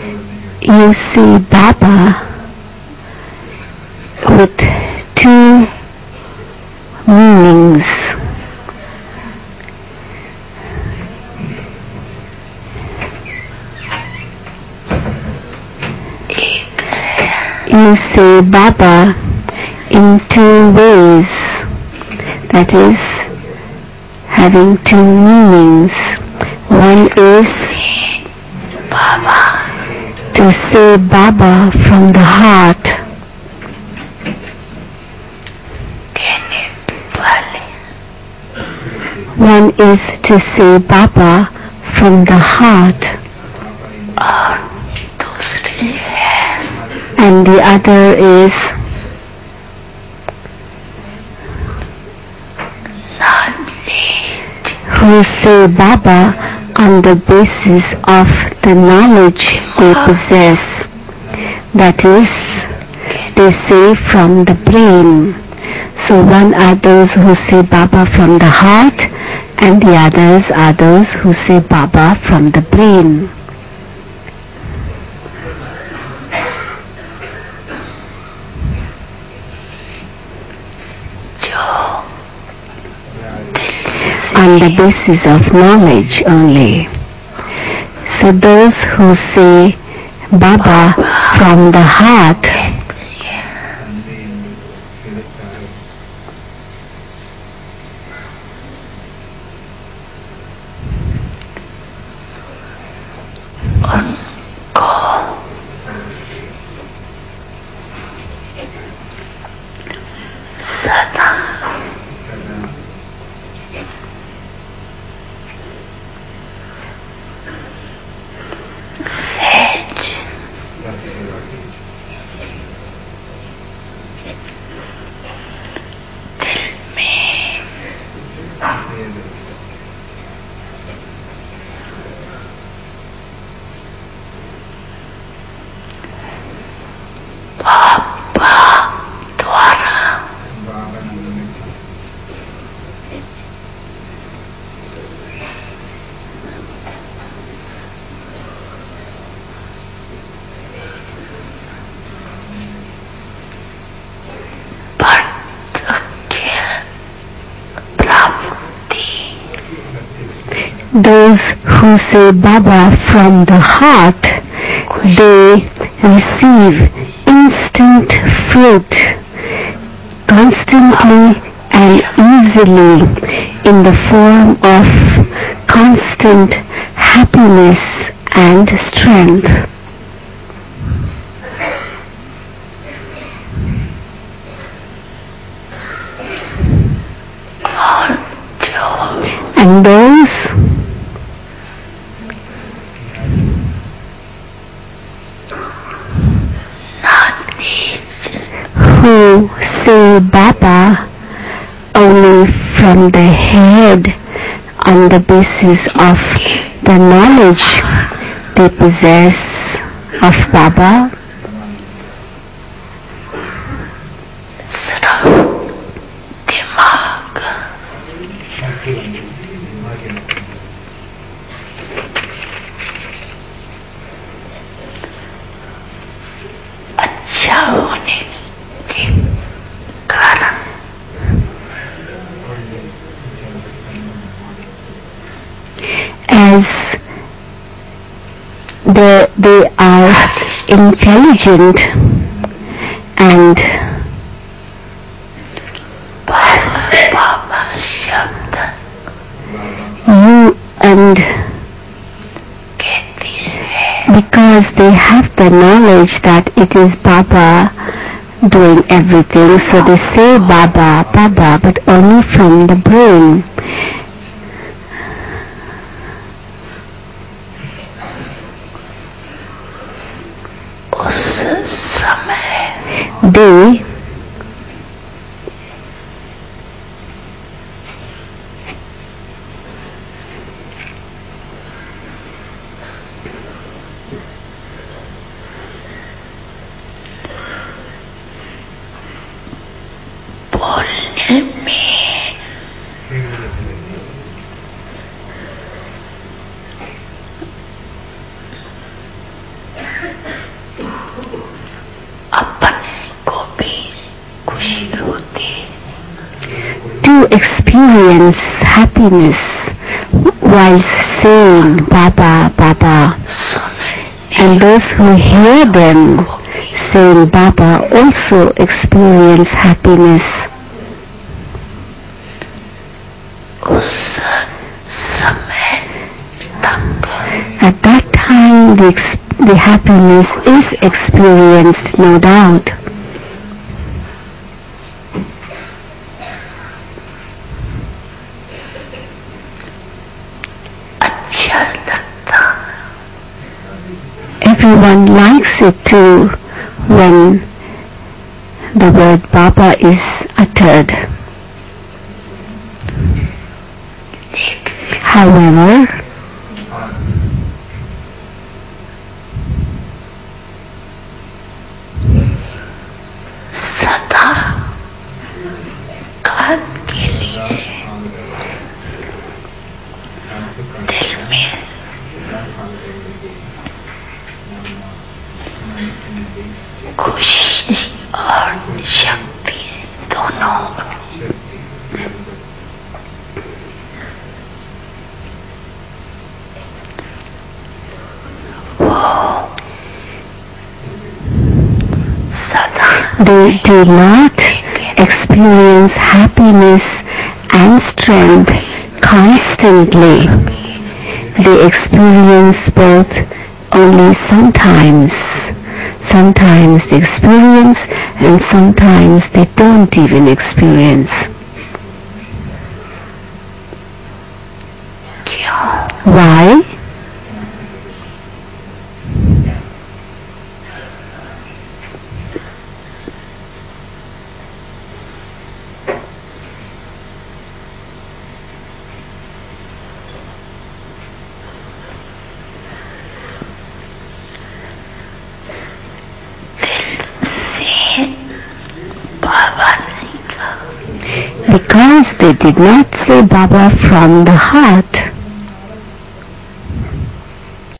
you see Baba with two meanings. You see Baba in two ways, that is, having two meanings. One is Baba, to say Baba from the heart. One is to say Baba from the heart. And the other is who say Baba on the basis of the knowledge they possess. That is, they say from the brain. So one are those who say Baba from the heart, and the others are those who say Baba from the brain. On the basis of knowledge only. So those who say Baba from the heart those who say Baba from the heart, they receive instant fruit constantly and easily in the form of constant happiness and strength. And those who say Baba only from the head on the basis of the knowledge they possess of Baba, as they are intelligent and you and because they have the knowledge that it is Baba doing everything, so they say Baba, Baba, but only from the brain. They who experience happiness while saying Baba, Baba, and those who hear them saying Baba also experience happiness. At that time the happiness is experienced, no doubt. Everyone likes it too when the word Baba is uttered. However, खुशी और शक्ति दोनों they do not experience happiness and strength constantly. They experience both only sometimes. Sometimes they experience and sometimes they don't even experience. Why? Because they did not say Baba from the heart.